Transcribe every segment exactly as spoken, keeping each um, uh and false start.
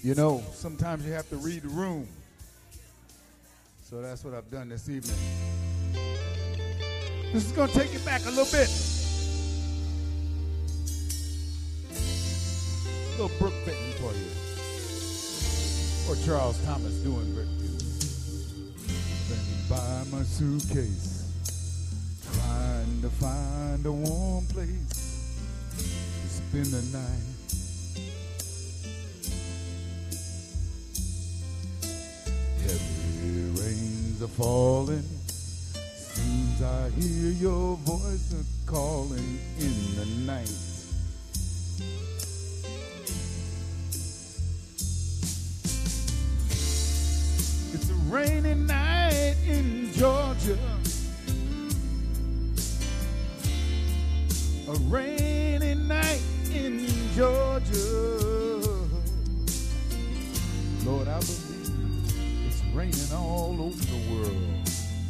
You know, sometimes you have to read the room. So that's what I've done this evening. This is going to take it back a little bit. A little Brooke Benton for you. Or Charles Thomas doing Brooke Benton. Been by my suitcase, trying to find a warm place to spend the night. Heavy rains are falling. Seems I hear your voice a calling in the night. It's a rainy night in Georgia. A rainy night in Georgia. Lord, I believe it's raining all over the world.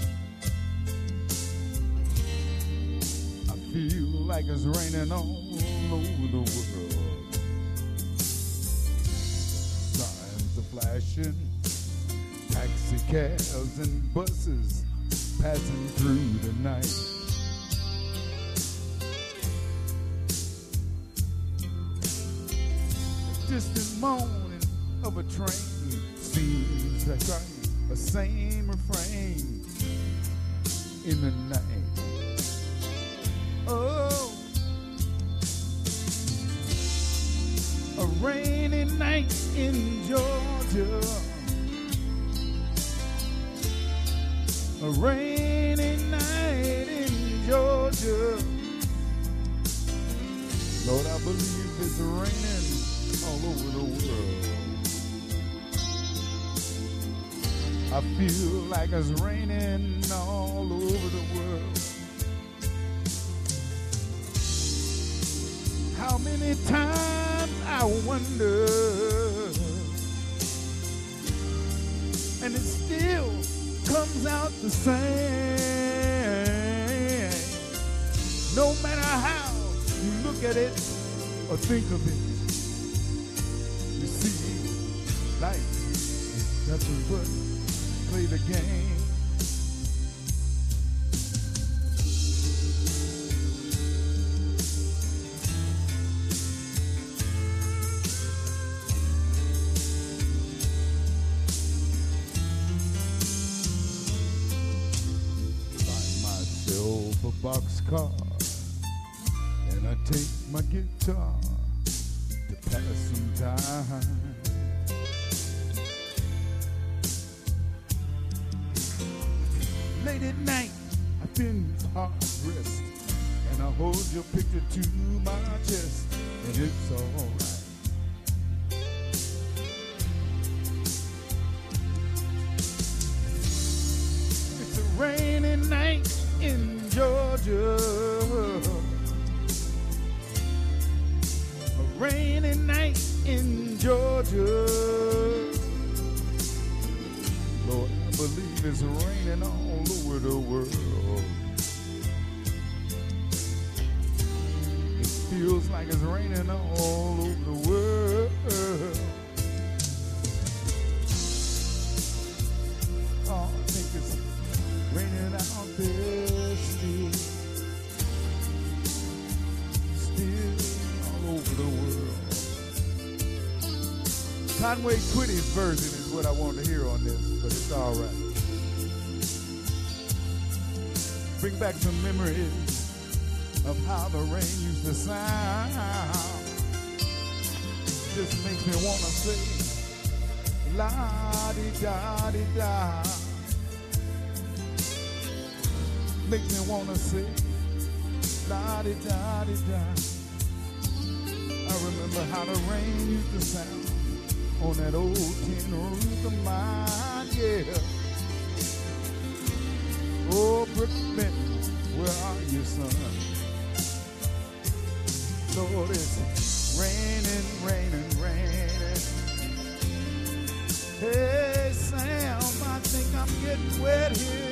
I feel like it's raining all over the world. Signs are flashing, taxi cabs and buses passing through the night. Distant moaning of a train seems like a same refrain in the night. Oh, a rainy night in Georgia. A rainy night in Georgia. Lord, I believe it's raining all over the world. I feel like it's raining all over the world. How many times I wonder, and it still comes out the same. No matter how you look at it or think of it, you see, life is nothing but play the game. Find myself a boxcar, and I take my guitar to pass some time. Late at night, I've been hard dressed, and I hold your picture to my chest, and it's alright. It's a rainy night in Georgia. A rainy night in Georgia. Lord, I believe it's raining all over the world. It feels like it's raining all over the world. Oh, I think it's raining out there still. Still all over the world. Conway Twitty's version is what I want to hear on this, but it's all right. Bring back some memories of how the rain used to sound. Just makes me want to say, la-di-da-di-da. Makes me want to say, la-di-da-di-da. I remember how the rain used to sound on that old tin roof of mine, yeah. Oh, Brooke Benton, where are you, son? Lord, it's raining, raining, raining. Hey, Sam, I think I'm getting wet here